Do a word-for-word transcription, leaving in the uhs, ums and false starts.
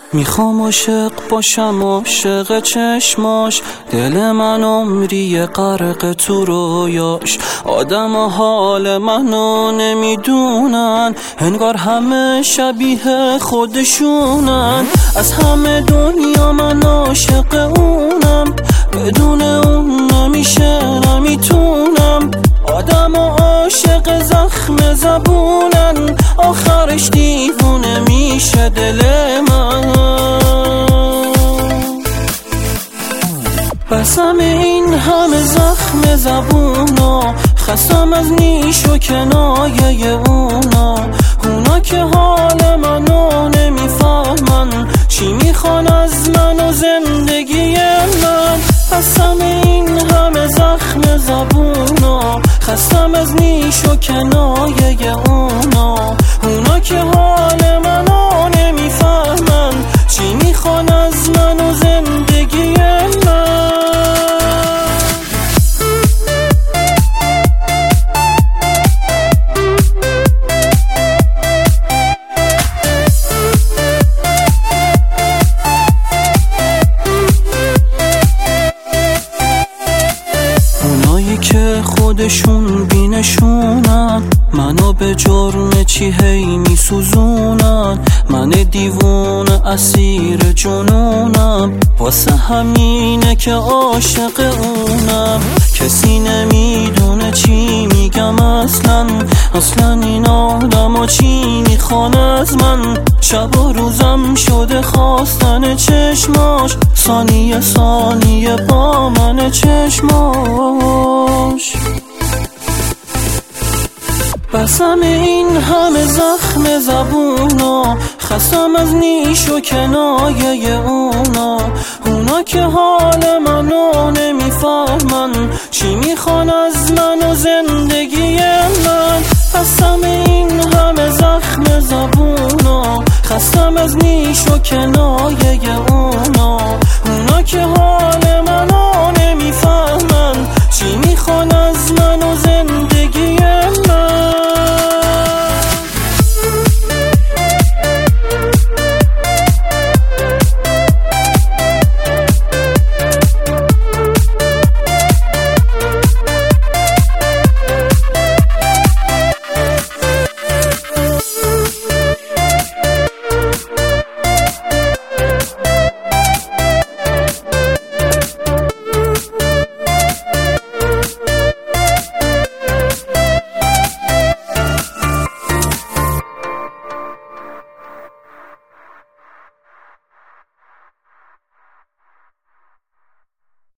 میخوام عاشق باشم عاشق چشماش، دل من عمری غرق تو رویاش. آدم و حال منو نمیدونن، انگار همه شبیه خودشونن. از همه دنیا من عاشق اونم، بدون اون نمیشه نمیتونم. آدم و عاشق زخم زبونن، آخرش دیوونه میشه دل من. بسم این همه زخم زبونا، خستم از نیش و کنایه اونا. اونا که حال منو نمیفهمن، چی میخوان از من و زندگی من. بسم این همه زخم زبونا، خستم از نیش و کنایه اونا. اونا که حال منو نمیفهمن، چی میخوان از من و زندگی من. که خودشون بینشونن، منو به جرم چی هی میسوزونن. من دیوونه اسیر جنونم، واسه همینه که عاشق اونم. کسی نمیدونه چی میگم اصلا، اصلا این آدم چی میخوان از من. شب و روزم شده خواستن چشماش، ثانیه ثانیه با من چشماش. بسم این همه زخم زبونا، خستم از نیش و کنایه اونا. اونا که حال منو نمیفهمن، چی میخوان از من و زندگی من. بسم این همه زخم زبونا، خستم از نیش و کنایه اونا.